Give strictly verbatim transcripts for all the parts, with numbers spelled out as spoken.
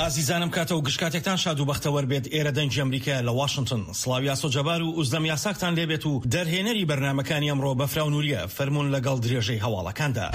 ئازیزانم کاتە و گشتکاتێکتان شاد و بەختەوەر بێت. ئێرە دەنگی ئەمریکا لە واشنگتن. سڵاوی یاسۆ جەبار و ئوزدەم یاساکتان لێبێت و دەرهێنەری بەرنامەکانی ئەمڕۆ بەفرا و نووریە فەرموون لەگەڵ درێژەی هەواڵەکاندا.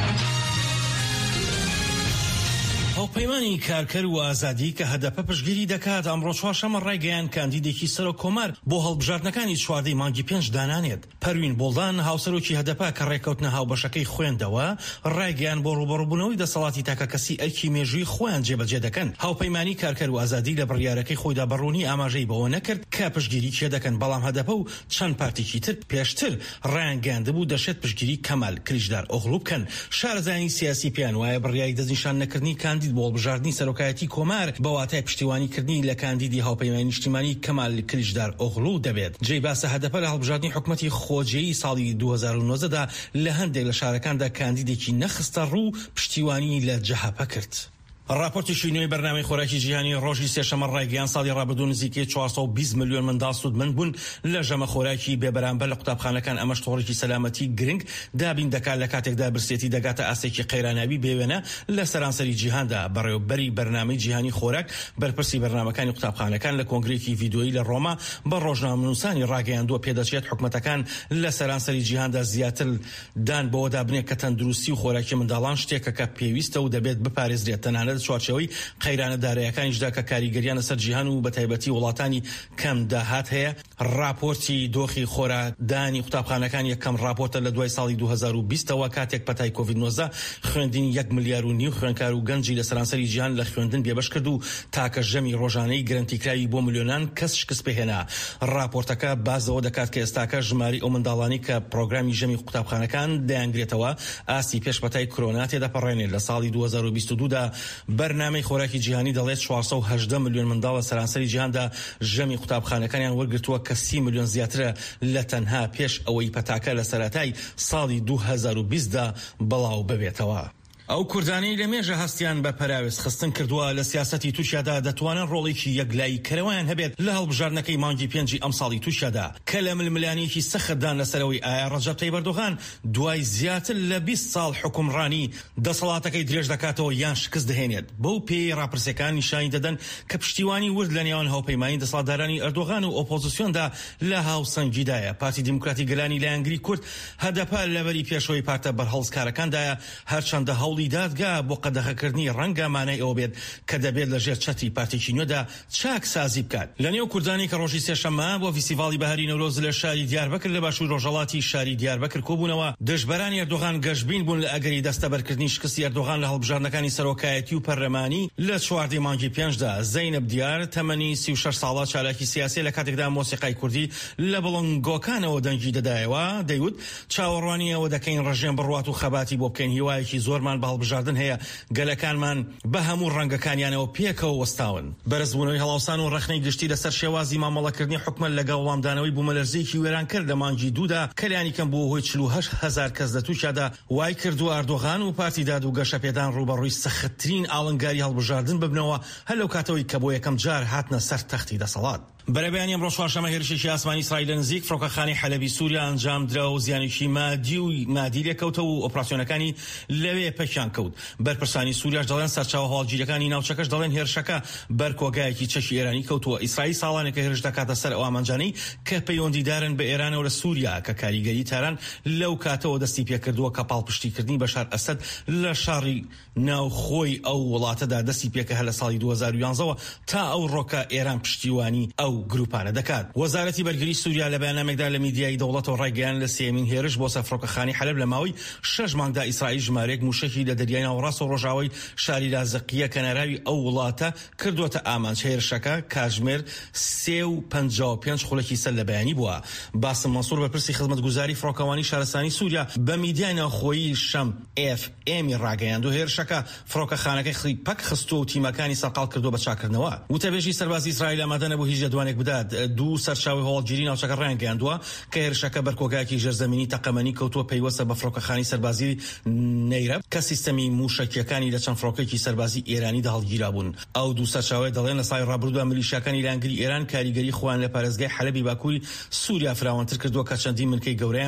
هەوپەیمانی کارکەر و ئازادی کە هەدەپە پشتگیری دەکات ئەمڕۆ چوارشەممە ڕایگەیان کاندیدێکی سەرۆک کۆمار بۆ هەڵبژاردنەکانی چواردەی مانگی پێنج دانانێت. پەروین بۆڵدان هاوسەرۆکی هەدەپە کە ڕێکەوتنە هاوبەشەکەی خوێندەوە ڕایگەیان بۆ ڕوبەڕووبوونەوەی دەسەڵاتی تاکە کەسی ئەرکی مێژووی خۆیان جێبەجێ دەکەن. هەوپەیمانی کارکەر و ئازادی لە بڕیارەکەی خۆیدا بەڕوونی ئاماژەی بەوە نەکرد کە پشتگیری کێ دەکەن، بەڵام هەدەپە و چەند پارتێکی تر پێشتر ڕایانگەاندبوو دەشێت پشتگیری کەمال کلیژدار ئۆغڵو بکەن. شارەزانی سیاسی پێیان وایە بڕیاری دەستنیشان نەکردنی کاندید بۆ هەڵبژاردننی سەرۆکایەتی کۆمار بە واتای پشتیوانیکردنی لە کاندیدی هاوپەیمانی نیشتیمانی کەمال کلیژدار ئۆغڵو دەبێت. جێی باسە هەدەپە لە هەڵبژاردننی حکومەتی خۆجێی ساڵی دوو هەزار و نۆزدەدا لە هەندێک لە شارەکاندا کاندیدێکی نەخستە ڕوو پشتیوانی لە جەهەپە کرد. راپۆرتێکی نوێی بەرنامەی خۆراکی جیهانی ڕۆژی سێشەممە ڕایگەیان ساڵی ڕابردوو نزیکەی چوارسەد و بیست ملیۆن منداڵ سوودمەند بوون لە ژەمە خۆراکی بێبەرامبەر لە قوتابخانەکان. ئەمەش تۆڕێکی سەلامەتی گرنگ دابین دەکات لە کاتێکدا برسێتی دەگاتە ئاسێکی قەیراناوی بێوێنە لە سەرانسەری جیهاندا. بەڕێوەبەری بەرنامەی جیهانی خۆراک بەرپرسی بەرنامەکانی قوتابخانەکان لە کۆنگرێکی ڤیدیۆیی لە ڕۆما بە ڕۆژنامەنووسانی ڕاگەیاندووە پێدەچێت حکومەتەکان لە سەرانسەری جیهاندا زیاتر دان بەوە دابنێت کە تەندروستی و خۆراکی منداڵان شتێکە کە پێویستە و دەبێت بپارێزرێت، تەنانەت چوارچێوەی قەیرانە دارایەکانیشدا کە کاریگەریانە سەر جیهان و بە تایبەتی وڵاتانی کەم داهات هەیە. راپۆرتی دۆخی خۆرادانی قوتابخانەکان یەکەم راپۆرتە لە دوای ساڵی دوو هەزار و بیستەوە کاتێک پەتای کۆڤید نۆزدە خوێندنی یەک ملیار و نیو خوێندکار و گەنجی لە سەرانسەری جیهان لە خوێندن بێبەش کرد و تاکە ژەمی ڕۆژانەی گرنتیکراوی بۆ ملیۆنان کەس شکست پێهێنا. راپۆرتەکە بازەوە دەکات کە ئێستاکە ژماری ئەو منداڵانی کە پرۆگرامی ژەمی قوتابخانەکان دەیانگرێتەوە ئاستی پێشبەتای کۆرۆنا تێدەپەڕێنێت. لە ساڵی دوو هەزار و بیست و دوودا بەرنامەی خۆراکی جیهانی دەڵێت چوارسەد و هەژدە ملیۆن منداڵ لە سەرانسەری جیهاندا ژەمی قوتابخانەکانیان وەرگرتووە کە سی ملیۆن زیاترە لە تەنها پێش ئەوەی پەتاکە لە سەرەتای ساڵی دوو هەزار و بیستدا بەڵاو ببێتەوە. ئەو کوردانەی لە مێژە هەستیان بە پەراوێز خستن کردووە لە سیاسەتی تووشیادا دەتوانن ڕۆڵێکی یەکلایی کەرەوەیان هەبێت لە هەڵبژاردنەکەی مانگی پێنجی ئەم ساڵی تووشیادا کە لە ململانیەکی سەختدان لەسەرەوەی ئایا ڕەجەب تەیب ئەردۆغان دوای زیاتر لە بیست ساڵ حکومڕانی دەسەڵاتەکەی درێژ دەکاتەوە یان شکست دەهێنێت. بەو پێی ڕاپرسیەکان نیشانی دەدەن کە پشتیوانی ورد لە نێوان هاوپەیمانی دەسەڵاتدارانی ئەردۆغان و ئۆپۆزیسیۆندا لە هاوسەنگیدایە. پارتی دیموکراتی گەلانی لایەنگری کورد هەدەپە لەبەری پێشەوەی پارتە بەرهەڵسکارەکاندایە هەرچەندە هەوڵی دادگا بۆ قەدەغەکردنی ڕەنگە مانای ئەوە بێت کە دەبێت لەژێر چەتری پارتێکی نوێدا چاک سازی بکات. لە نێو کوردانی کە ڕۆژی سێشەممە بۆ فیستیڤاڵی بەهاری نەورۆز لە شاری دیاربەکر لە باشووری ڕۆژهەڵاتی شاری دیاربەکر کۆبوونەوە، دژبەرانی ئەردۆغان گەشتبین بوون لە ئەگەری دەستەبەرکردنی شکستی ئەردۆغان لە هەڵبژاردنەکانی سەرۆکایەتی و پەرلەمانی لە چواردەی مانگی پێنجدا. زەینەب دیار تەمەنی سی و شەش ساڵە چالاکی سیاسی لە کاتێکدا مۆسیقای کوردی لە بڵنگۆکانەوە دەنگی دەدایەوە دەیوت چاوەڕوانی ئەوە دەکەین ڕژێم بڕوات و خەباتی بۆ بکەین، هیوایەکی زۆرمان بە هەڵبژاردن هەیە، گەلەکانمان بە هەموو ڕەنگەکانیانەوە پێکەوە وەستاون. بەرزبوونەوەی هەڵاوسان و ڕەخنەی گشتی لەسەر شێوازی مامەڵەکردنی حکومەت لەگەڵ وەڵامدانەوەی بوومەلەرزەیەکی وێران کرد لە مانگی دوودا کەلانی کەم بوو هۆی چل و هەشت هەزار کەس لە تووشیادا وای کردو ئەردۆغان و پارتی داد و گەشەپێدان ڕوبەڕووی سەختترین ئاڵنگاری هەڵبژاردن ببنەوە هەر لەو کاتەوەی کە بۆ یەکەم جار هاتنە سەر تەختی دەسەڵات. بەرەبەیانی ئەمڕۆ چوارشەممە هێرشێکی ئاسمانی ئیسرائیل لە نزیک فڕۆکەخانەی حەلەبی سووریا ئەنجام درا و زیانێکی مادی و مادی لێکەوتە و ئۆپراسیۆنەکانی لەوێ پەکیان کەوت. بەرپرسانی سووریاش دەڵێن سەرچاوە هەواڵگیریەکانی ناوچەکەش دەڵێن هێرشەکە بەر کۆگایەکی چەشی ئێرانی کەوتووە. ئیسرائیل ساڵانێکە هێرش دەکاتە سەر ئەو ئامانجانەی کە پەیوەندیدارن بە ئێرانەوە لە سووریا کە کاریگەری تاران لەو کاتەوە دەستی پێکردووە کە پاڵپشتیکردنی بەشار ئەسەد لە شاری ناوخۆی ئەو وڵاتەدا دەستی پێکە هە لە ساڵی دوو هەزار و یانزەوە تا ئەو ڕۆکە ئێران پشتیوانی ئەو گروپانە دەکات. وەزارەتی بەرگری سووریا لە بەیانامێکدا لە میدیای دەوڵەتەوە ڕایگەیان لە سێمین هێرش بۆ سەر فڕۆکەخانەی حەلەب لە ماوەی شەش مانگدا ئیسرائیل ژمارەیەک موشەکی لە دەریای ناوەڕاست و ڕۆژاوای شاری لازقیە کەناراوی ئەو وڵاتە کردووەتە ئامانج. هێرشەکە کاتژمێر سێ و پەنجا و پێنج خولەکی سەر لە بەیانی بووە. باسم مەنسوور بەرپرسی خزمەتگوزاری فڕۆکەوانی شارستانی سووریا بە میدیای ناوخۆیی شەم ئێف ئێمی ڕاگەیاند و هێرشەکە فڕۆکەخانەکەی خلیپەک خستووە و تیمەکانی سەرقاڵ کردووە بە چاکردنەوە. وتەبێژی سەربازی ئیسرائیل ئامادە نەبوو هیچ لەدوانێک بدات. دوو سەرچاوی هەواڵگیری ناوچەکە ڕایانگەیاندووە کە هێرشەکە بەرکۆگایەکی ژێرزەمینی تەقەمەنی کەوتووە پەیوەستە بە فڕۆکەخانەی سەربازی نەیرەب کە سیستەمی موشەکیەکانی لە چەند فڕۆکەیەکی سەربازی ئێرانی داهەڵگیرا بوون. ئەو دوو سەرچاوی دەڵێن لە ساڵی ڕابردوودا میلیشیاکانی لایەنگری ئێران کاریگەری خۆیان لە پارێزگای حەلەبی باکووری سووریا فراوانتر کردووە کە چەندین ملکەی گەورەیان